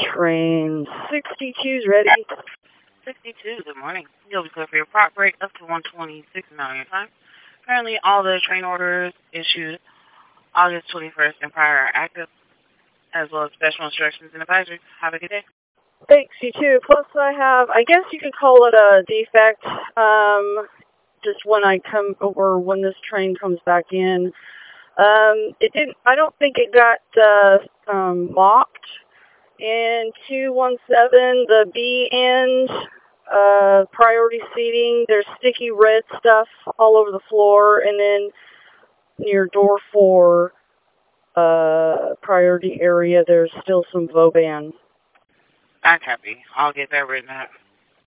Train 62's ready. 62, good morning. You'll be clear for your prop break up to 1:26 Mountain Time. Currently, all the train orders issued August 21st and prior are active, as well as special instructions and advisories. Have a good day. Thanks, you too. Plus I guess you could call it a defect, just when I come over, when this train comes back in. I don't think it got, locked. And 217, the B end, priority seating, there's sticky red stuff all over the floor, and then near door 4, priority area, there's still some Vauban. I copy. I'll get that written up.